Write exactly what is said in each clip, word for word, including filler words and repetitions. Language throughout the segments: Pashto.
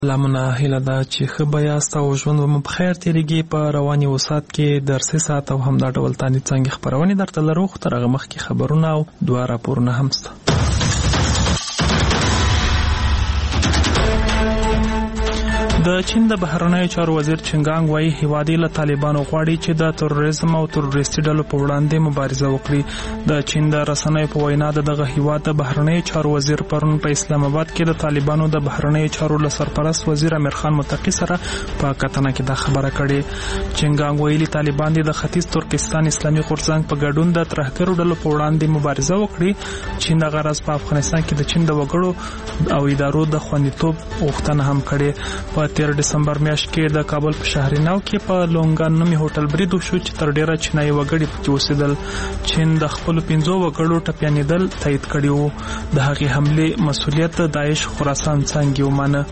لامونه هیله ده چې ښه به یاست او ژوند به مو په خیر تېرېږي. په رواني وسات کې درسي ساعت او همدا ډول تاني څانګې خپرونې درته لرو، خو تر هغه مخکې خبرونه او دوه راپورونه هم شته. د چین د بهرنیو چارو وزیر چنګانګ وایي هیواد یې له طالبانو غواړي چې د تروریزم او تروریستي ډلو په وړاندې مبارزه وکړي. د چین د رسنیو په وینا د دغه هیواد د بهرنیو چارو وزیر پرون په اسلام آباد کې د طالبانو د بهرنیو چارو له سرپرست وزیر امیر خان متقي سره په کتنه کې دا خبره کړې. چنګانګ ویلي طالبان د ختیځ ترکستان اسلامي غورځنګ په ګډون د ترهګرو ډلو په وړاندې مبارزه وکړي. چین د غرض په افغانستان کې د چین د وګړو او ادارو د خوندیتوب غوښتنه هم کړې. په تیر دسمبر میاشت کې د کابل په شهریناو کې په لونګان نومي هوټل برید وشو چې تر ډیره چینایي وګړي پکې اوسېدل. چین د خپلو پنځو وګړو ټپیانېدل تایید کړي وو. د هغې حملې مسؤلیت د داعش خراسان څانګې ومانه.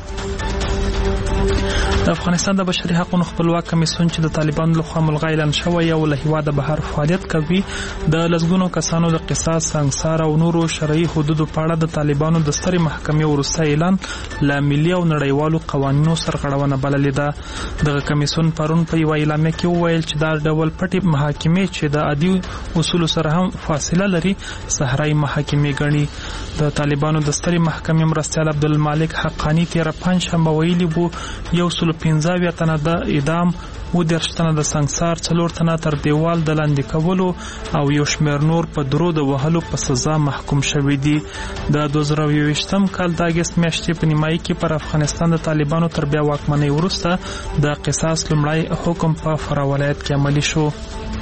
د افغانستان د بشري حقوقو خپلواک کمیسیون چې د طالبانو لخوا ملغا اعلان شوی او له هیواده بهر فعالیت کوي د لسګونو کسانو د قصاص، سنګسار او نورو شرعي حدودو په اړه د طالبانو د سترې محکمې وروستی اعلان له ملي او نړیوالو قوانینو سرغړونه بللې ده. دغه کمیسیون پرون په یوه اعلامیه کې وویل چې دا ډول پټې محاکمې چې د عادي اصولو سره هم فاصله لري صحرایي محاکمې ګڼي. د طالبانو د سترې محکمې مرستیال عبدالمالک حقانی تېره پنجشنبه ویلي وو یو سلو پنځه اویا تنه د اعدام، اووه دېرش تنه د سنګسار، څلور تنه تر دیوال د لاندې کولو او یو شمېر نور په درو د وهلو په سزا محکوم شوي دي. د دوه زره یوویشتم کال د اګست میاشتې په نیمایي کې پر افغانستان د طالبانو تر بیا واکمنۍ وروسته د قصاص لومړی حکم په فرا ولایت کې عملي شو.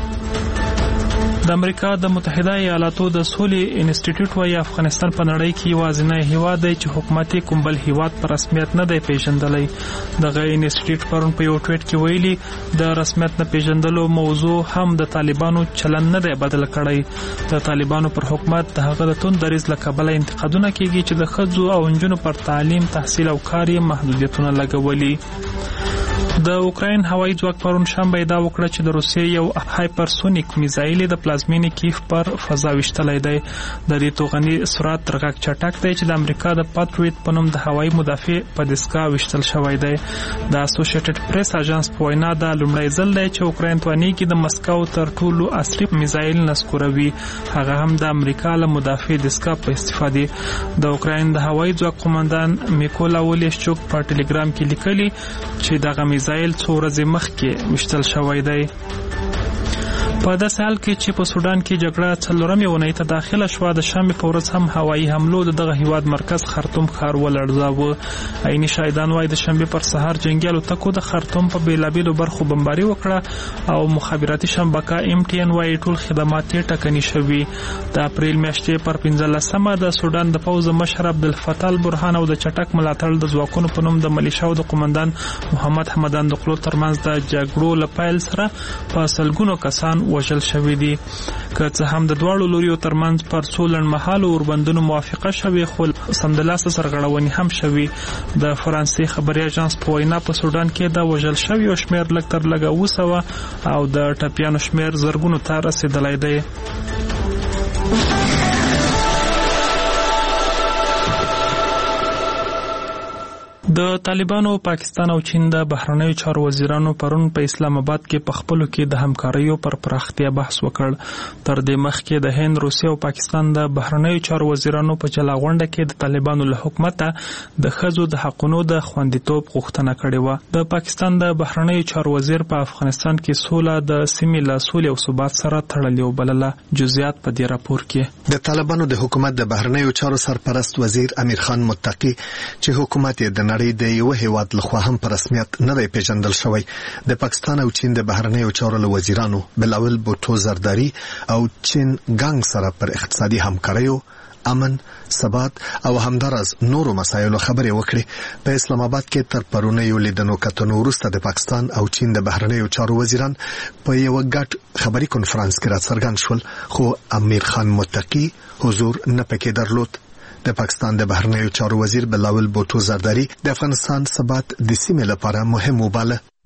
د امریکا د متحده ایالاتو د سولې انسټیټیوټ وايي افغانستان په نړۍ کې یوازینی هیواد دی چې حکومت یې کوم بل هیواد په رسمیت نه دی پیژندلی. دغه انسټیټیوټ پرون په یو ټویټ کې ویلي د رسمیت نه پیژندلو موضوع هم د طالبانو چلن نه دی بدل کړی. د طالبانو پر حکومت د هغه د توند دریځ له کبله انتقادونه کیږي چې د ښځو او نجونو پر تعلیم، تحصیل او کار یې محدودیتونه لګولي. د اوکراین هوایي ځواک پرون شنبه ادعا وکړه چې د روسیې یو هایپرسونیک میزایل د پلازمینې کیف پر فضا ویشتلی دی. د دې توغندي سرعت تر غږ چټک دی چې د امریکا د پاتریوټ په نوم د هوایي مدافع په دستګاه ویشتل شوی دی. د اسوسییټډ پریس اژانس په وینا دا لومړی ځل دی چې اوکراین توانیږي د مسکو تر ټولو عصري میزایل نسکوروي، هغه هم د امریکا له مدافع دستګاه په استفادې. د اوکراین د هوایي ځواک قومندان میکولا ولیشچوک په ټلګرام کې لیکلي چې دغه میزایل څو ورځې مخکې ویشتل شوی دی. په داسې حال کې چې په سودان کې جګړه څلورمې اونۍ ته داخله شوه، د شنبې په ورځ هم هوایي حملو د دغه هیواد مرکز خرطوم ښار ولړزاوه. عیني شاهدان وایي د شنبې پر سهار جنګي الوتکو د خرطوم په بېلابېلو برخو بمباري وکړه او مخابراتي شبکه ایم ټي ان وایي ټول خدمات یې ټکني شوي. د اپریل میاشتې پر پنځلسمه د سودان د پوځ مشر عبدالفتاح البرهان او د چټک ملاتړ د ځواکونو په نوم د ملیشاو د قومندان محمد حمدان دقلو ترمنځ د جګړو له پیل سره په سلګونو کسان وژل شوي دي. که څه هم د دواړو لوریو ترمنځ پر څو لنډمهالو اوربندونو موافقه شوې، خو سمدلاسه سرغړونې هم شوي. د فرانسې خبري اژانس په وینا په سودان کې د وژل شویو شمېر لږ تر لږه اوه سوه او د ټپیانو شمېر زرګونو ته رسېدلی دی. د طالبانو، پاکستان او چین د بهرنیو چارو وزیرانو پرون په اسلام آباد کې په خپلو کې د همکاریو پر پراختیا بحث وکړ. تر دې مخکې د هند، روسیې او پاکستان د بهرنیو چارو وزیرانو په جلا غونډه کې د طالبانو له حکومته د ښځو د حقونو د خوندیتوب غوښتنه کړې وه. د پاکستان د بهرنیو چارو وزیر په افغانستان کې سوله د سیمې له سولې او ثبات سره تړلې وبلله. جزئیات په دې راپور کې. د طالبانو د حکومت د بهرنیو چارو سرپرست وزیر امیر خان متقي چې حکومت یې د نړۍ د یو هیواد لخوا هم په رسمیت نه دی پیژندل شوی، د پاکستان او چین د بهرنیو چارو له وزیرانو بلاول بوټو زرداری او چین ګانګ سره پر اقتصادي همکاریو، امن، ثبات او همدارس نورو مسایلو خبرې وکړي. په اسلام آباد کې تر پرونیو لیدنو کتنو وروسته د پاکستان او چین د بهرنیو چارو وزیران په یو ګډ خبري کنفرانس کې راڅرګند شول، خو امیر خان متقي حضور نه پکې درلود. د پاکستان د بهرنیو چارو وزیر بلاول بوټو زرداری د افغانستان ثبات د سیمې لپاره مهم وباله.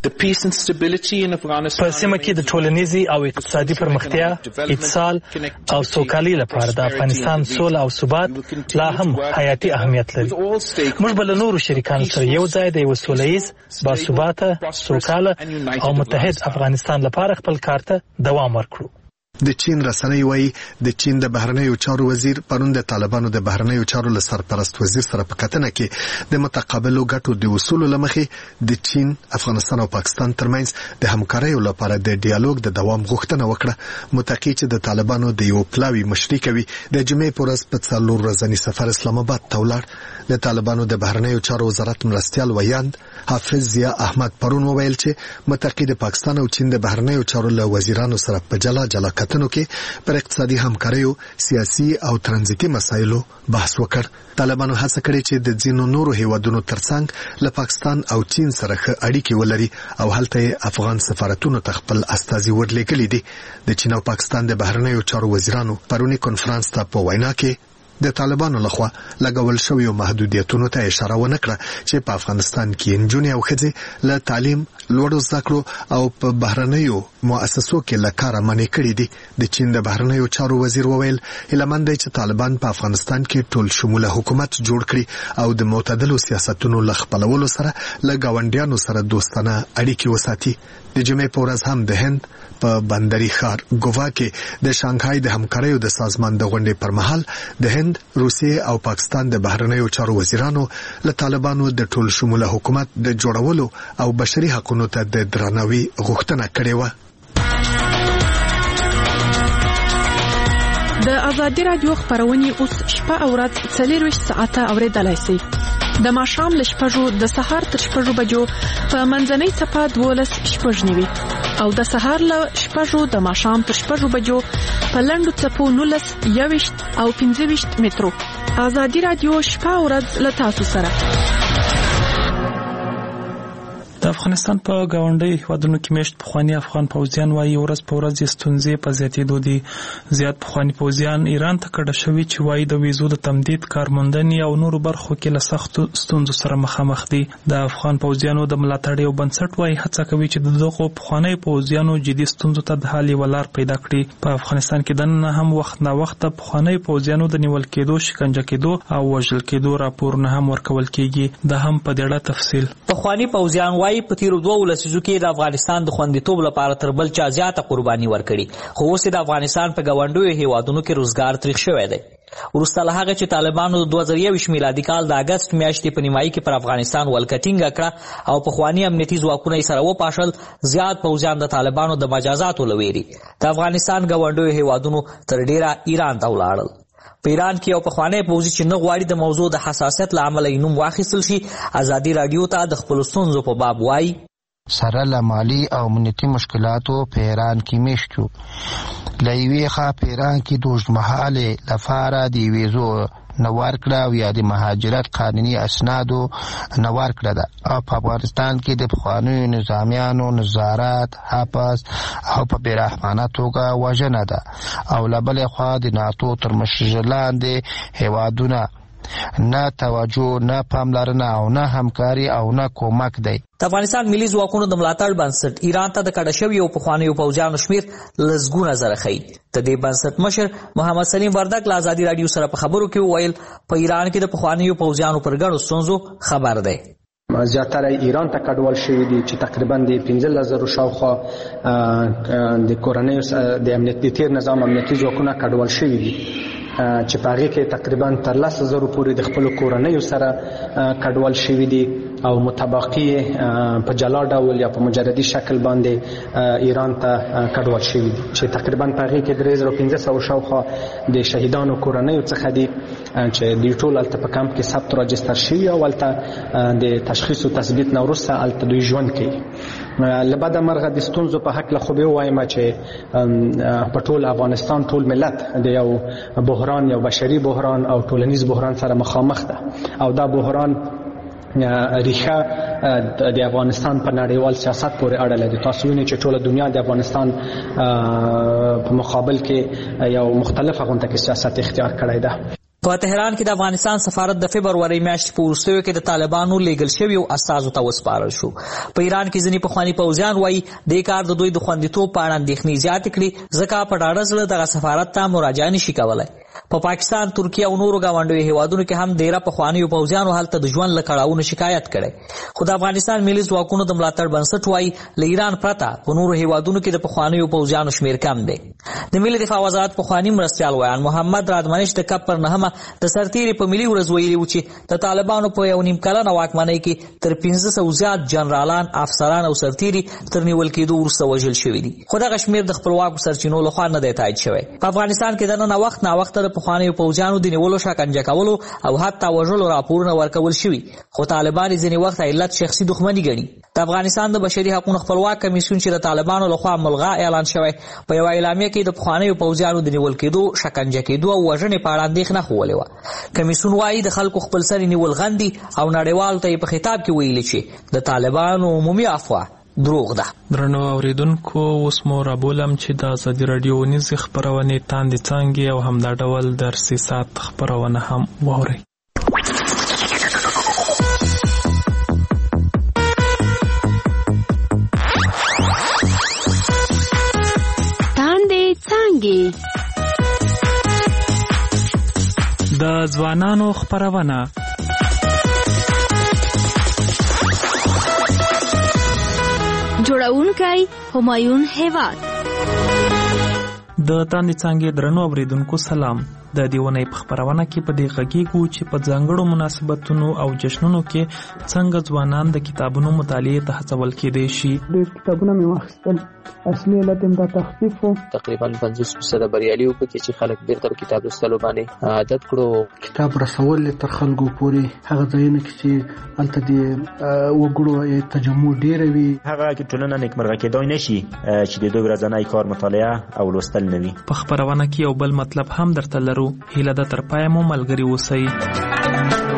په سیمه کې د ټولنیزي او اقتصادي پرمختیا، اتصال او سوکالۍ لپاره د افغانستان سوله او ثبات لا هم حیاتي اهمیت لري. موږ به له نورو شریکانو سره یو ځای د یو سوله ییز، باثباته، سوکاله او متحد افغانستان لپاره خپل کار ته دوام ورکړو. د چین رسنۍ وایي د چین د بهرنیو چارو وزیر پرون د طالبانو د بهرنیو چارو له سرپرست وزیر سره په کتنه کې د متقابلو ګټو د وصولو لمخې د چین، افغانستان او پاکستان ترمنځ د همکارۍ لپاره د ډیالوګ د دوام غوښتنه وکړه. متقي چې د طالبانو د یو پلاوي مشري کوي د جمعې په ورځ په څلور ورځني سفر اسلام آباد ته ولاړ. د طالبانو د بهرنیو چارو وزارت مرستیال ویاند حافظ ضیا احمد پرون وویل چې متقي د پاکستان او چین د بهرنیو چارو له وزیرانو سره په جلا جلا کتنو کې پر اقتصادي همکاریو، سیاسي او ترانزیتي مسایلو بحث وکړ. طالبانو هڅه کړې چې د ځینو نورو هیوادونو ترڅنګ له پاکستان او چین سره ښه اړیکې ولري او هلته افغان سفارتونو ته خپل استازي ورلېږلي دي. د چین او پاکستان د بهرنیو چارو وزیرانو پرونی کنفرانس ته په وینا کې د طالبانو لخوا لګول شویو محدودیتونو ته اشاره ونه کړه چې په افغانستان کې نجونې او ښځې له تعلیم، لوړو زده کړو او په بهرنیو مؤسسو کې له کاره منې کړي دي. د چین د بهرنیو چارو وزیر وویل هیلهمند دی چې طالبان په افغانستان کې ټول شموله حکومت جوړ کړي او د معتدلو سیاستونو له خپلولو سره له ګاونډیانو سره دوستانه اړیکې وساتي. د جمعې په ورځ هم د هند په بندري ښار ګوا کې د شانګهای د همکاریو د سازمان د غونډې پر مهال د هند، روسیې او پاکستان د بهرنیو چارو وزیرانو له طالبانو د ټول شموله حکومت د جوړولو او بشري حقوقو ته د درناوي غوښتنه کړې و. د ازادي رادیو خبرونه اوس شپه او ورځ څلور ساعته اوریدلای شئ. د ماښام له شپږو د سهار تر شپږو بجو په منځنۍ څپه دولس شپږ نیوي او د سهار له شپږو د ماښام تر شپږو بجو په لنډو څپو نولس، یوویشت او پنځه ویشت مترو. ازادي رادیو شپه او ورځ له تاسو سره. د افغانستان په گاونډي هیوادونو کې مشت پخوانی افغان پوځیان وايي ورځ په ورځ ستونزې په زیاتېدو دي. زیات پخوانی پوځیان ایران ته کډه شوي چې وايي د ویزو د تمدید، کارموندنې او نورو برخو کې له سختو ستونزو سره مخامخ دي. د افغان پوځیانو د ملاتړ یو بنسټ وايي هڅه کوي چې دغه پخوانی پوځیانو جدي ستونزو ته د حل ولار پیدا کړي. په افغانستان کې دننه هم وخت نه وخت پخوانی پوځیانو د نیول کېدو، شکنجه کېدو او وژل کېدو راپورونه هم ورکول کېږي. د هم په ډېر تفصیل پخوانی پوځیان وايي په تیرو دوه لسیزو کې د افغانستان د خوندیتوب لپاره تر بل چا زیاته قرباني ورکړي، خو اوس د افغانستان په ګاونډیو هیوادونو کې روزګار تریخ شوی دی. وروسته له هغه چې طالبانو د دوه زره یوویشت میلادي کال د اګست میاشتې په نیمایي کې پر افغانستان ولکه ټینګه کړه او پخواني امنیتي ځواکونه یې سره وپاشل، زیات پوځیان د طالبانو د مجازاتو له ویرې د افغانستان ګاونډیو هیوادونو تر ډیره ایران ته ولاړل. په ایران کې یو پخوانی پوځي چې نه غواړي د موضوع د حساسیت له امله یې نوم واخیستل شي، ازادي راډیو ته د خپلو ستونزو په باب وایي سره له مالي او امنیتي مشکلاتو په ایران کې میشت یو. له یوې خوا په ایران کې د اوږدمهالې لپاره د ویزو نه ورکړه او یا د مهاجرت قانوني اسنادو نه ورکړه ده او په افغانستان کې د پخوانیو نظامیانو نظارت، حبس او په بېرحمانه توګه وژنه ده او له بلې خوا د ناتو تر مشرۍ لاندې هیوادونه نه توجه، نه پاملرنه او نه همکاري او نه کومک دی. د افغانستان ملي ځواکونو د ملاتړ بنسټ ایران ته د کډه شویو پخوانیو پوځیانو شمېر لسګونه زره ښیي. د دې بنسټ مشر محمد سلیم وردک له ازادي راډیو سره په خبرو کې وویل په ایران کې د پخوانیو پوځیانو پر ګڼو ستونزو خبر دی. زیاتره ایران ته کډوال شوي دي چې تقریبا د پنځلس زرو شاوخوا د کورنیو د امنیتي تیر نظام امنیتي ځواکونه کډوال شوي دي چې په هغې کې تقریبا تر لس زرو پورې د خپلو کورنیو سره کډوال شوي دي او متباقي په جلا ډول یا په مجردي شکل باندې ایران ته کډوال شوي دي چې تقریبا په هغې کې درې زره پنځه سوه شاوخوا د شهیدانو کورنیو څخه دي چې دوی ټول هلته په کمپ کې ثبت راجستر شوي او هلته د تشخیص او تثبیت نه وروسته هلته دوی ژوند کوي. له بده مرغه د ستونزو په هکله خو به ووایم چې په ټول افغانستان ټول ملت د یو بحران، یو بشري بحران او ټولنیز بحران سره مخامخ ده او دا بحران ریښه د افغانستان په نړیوال سیاست پورې اړه لري. تاسو وینئ چې ټوله دنیا د افغانستان په مقابل کې یو مختلفه غونډه کې سیاست اختیار کړی ده. په تهران کې د افغانستان سفارت د فبرورۍ میاشتې په وروستیو کې د طالبانو لیږل شویو استازو ته وسپارل شو. په ایران کې ځینې پخواني پوځیان وایي دې کار د دوی د خوندیتوب په اړه اندېښنې زیاتې کړي، ځکه په ډاډه زړه دغه سفارت ته مراجعه نشي کولی. په پا پاکستان، ترکیه او نورو ګاونډیو هیوادونو کې هم ډیره پخوانیو پوځیانو هلته د ژوند له کړاوونو شکایت کړی، خو د افغانستان ملي ځواکونو د ملاتړ بنسټ وایي له ایران پرته په نورو هیوادونو کې د پخوانیو پوځیانو شمیر کم دی. د ملي دفاع وزارت پخواني مرستیال ویان محمد رادمنش د کپ پر نهمه د سرتیري په ملي ورځ ویلي و چې د طالبانو په یو نیم کلنه واکمنۍ کې تر پنځه سوه زیات جنرالان، افسران او سرتیري تر نیول کېدو وروسته وژل شوي دي، خو دغه شمیر د خپلواکو سرچینو لخوا نه دی تایید شوی. په افغانستان کې دننه وخت ناوخته د پخوانیو پوځیانو د نیولو، شکنجه کولو او حتی وژلو راپورونه ورکول شوي، خو طالبان ځینې وخت علت شخصي دښمني ګڼي. د افغانستان د بشري حقوقو خپلواک کمیسیون چې د طالبانو لخوا ملغا اعلان شوی، په یوه اعلامیه کې د پخوانیو پوځیانو د نیول کېدو، شکنجه کېدو او وژنې په اړه اندېښنه ښوولې وه. کمیسیون وایي د خلکو خپلسري نیول غندي او نړیوالو ته یې په خطاب کې ویلي چې د طالبانو عمومي افوا دروغ ده. درنو اوریدونکو، اوس مو رابولم چې د ازادي راډیو ونیزې خپرونې تاندې څانګې او همدا ډول درسي ساعت خپرونه هم واورئ. تاندې څانګې د ځوانانو خپرونه. جوړونکی همایون هیواد. د تاندې څانګې درنو اوریدونکو سلام. د دې ونې په خپرونه کې په دې غږیږو چې په ځانګړو مناسبتونو او جشنونو کې څنګه ځوانان د کتابونو مطالعې ته هڅول کېدای شي. ډېر کتابونه مې واخیستل، اصلي علت یې دا تخفیف و. تقریبا پنځوس فیصده بریالي وو پکې چې خلک بیرته په کتاب لوستلو باندې عادت کړو. کتاب رسول تر خلکو پورې هغه ځایونه کې چې هلته د وګړو تجمع ډېره وي، هغه کې ټولنه نیکمرغه کېدای نشي چې د دوی ورځنی کار مطالعه او لوستل نه وي. په خپرونه کې یو بل مطلب هم درته لرو، هیله ده تر پایه مو ملګري اوسئ.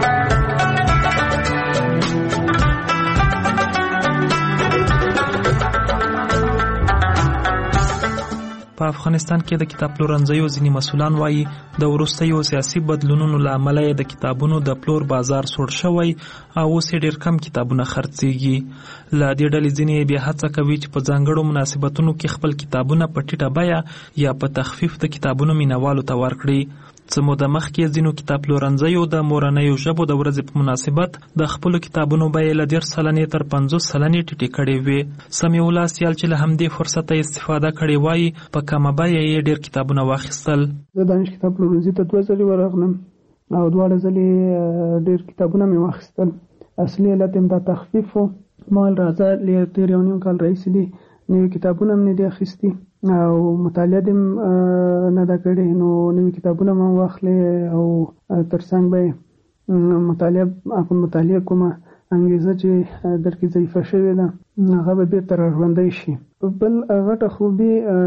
په افغانستان کې د کتاب پلورنځیو ځینې مسؤلان وایي د وروستیو سیاسي بدلونونو له امله د کتابونو د پلور بازار سوړ شوی او اوس ډېر کم کتابونه خرڅېږي. له دې ډلې ځینې بیا هڅه کوي چې په ځانګړو مناسبتونو کې خپل کتابونه په ټیټه بیه یا په تخفیف د کتابونو مینوالو ته ورکړي. څه موده مخکې ځینو کتاب پلورنځیو د مورنیو ژبو د ورځې په مناسبت د خپلو کتابونو بیې له دېرش سلنې تر پنځوس سلنې ټیټې کړې وې. سمیع الله سیال چې له همدې فرصته استفاده کړې وایي په کمه بیه یې ډېر کتابونه واخیستل. زه دانش کتاب پلورنځي ته دوه ځلې ورغلم او دواړه ځلې ډېر کتابونه مې واخیستل. اصلي علت یې دا تخفیف و. مال راځه تېر یو نیم کال راهیسې دي نوي کتابونه مې دي اخیستي او مطالعه دې نه ده کړې، نو نوي کتابونه مې واخلې او تر څنګ به مطالعه په مطالعه کومه انګیزه چې درکې ضعیفه شوې ده هغه به بېرته راژوندی شي. بل غټه خوبي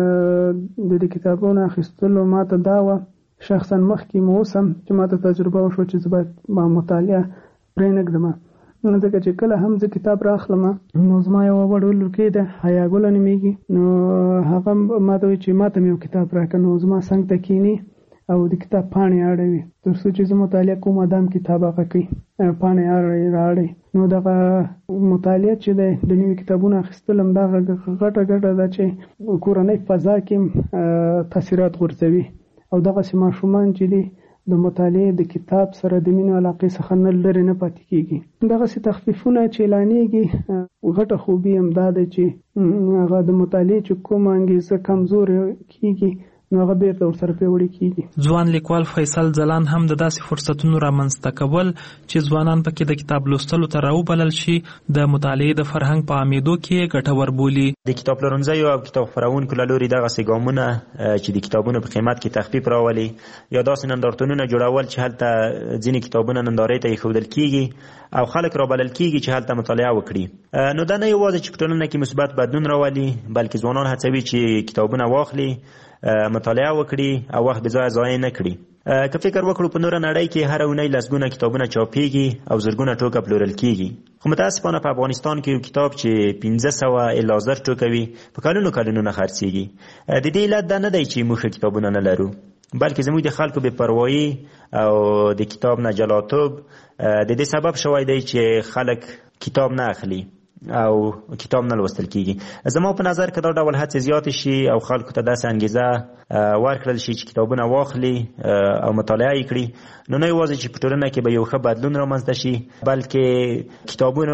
د دې کتابونو اخیستلو ما ته دا وه، شخصا مخکې مو اوس هم چې ما ته تجربه وشوه چې زه باید مطالعه پرېنږدم، ځکه چې کله هم زه کتاب راخلم نو زما یوه وړ لورکۍ ده حیا ګله نومېږي، نو هغه ما ته وایي چې ما ته مې یو کتاب راکړه، نو زما څنګ ته کښېني او د کتاب پاڼې اړوي تر څو چې زه مطالعه کوم ادم کتاب هغه کوي پاڼې اړوي راړي. نو دغه مطالعه چې دی د نوي کتابونو اخیستل هم دغه غټه ګټه ده چې کورنۍ فضا کې تاثیرات غورځوي او دغسې ماشومان چې دي د مطالعې د کتاب سره د مینې علاقې څخه نه لرې نه پاتې کېږي. دغسې تخفیفونه چې اعلانېږي غټه خوبي هم دا دی چې هغه د مطالعې چې کومه انګیزه کمزورې کېږي نو هغه بیرته ورسره پیاوړي کېږي. ځوان لیکوال فیصل ځلان هم د داسې فرصتونو رامنځته کول چې ځوانان پکې د کتاب لوستلو ته راوبلل شي د مطالعې د فرهنګ په عامېدو کې ګټور بولي. د کتاب پلورنځیو او کتاب خپرونکو له لوري دغسې ګامونه چې د کتابونو په قیمت کې تخفیف راولي یا داسې نندارتونونه جوړول چې هلته ځینې کتابونه نندارې ته ایښودل کېږي او خلک رابلل کېږي چې هلته مطالعه وکړي، نو دا نه یوازې چې په ټولنه کې مثبت بدلون راولي بلکې ځوانان هڅوي چې کتابونه واخلي، مطالعه وکړي او وخت به ځای ضایع نه کړي. که فکر وکړو په نوره نړۍ کې هر اونۍ لسګونه کتابونه چاپېږي او زرګونه ټوکه پلورل کېږي، خو متاسفانه په افغانستان کې یو کتاب چې پنځه سوه الا زر ټوکه وي په کلونو کلونو نه خرڅېږي. د دې علت دا نه دی چې موږ ښه کتابونه نه لرو، بلکې زموږ د خلکو بې پروایي او د کتاب نه جلاتوب د دې سبب شوی دی چې خلک کتاب نه اخلي او کتاب نه لوستل کیږي. زما په نظر که دا ډول هڅې زیاتې شي او خلکو ته داسې انګیزه ورکړل شي چې کتابونه واخلي او مطالعه یې کړي، نو نه یوازې چې په ټولنه کې به یو ښه بدلون رامنځته شي، بلکې کتابونه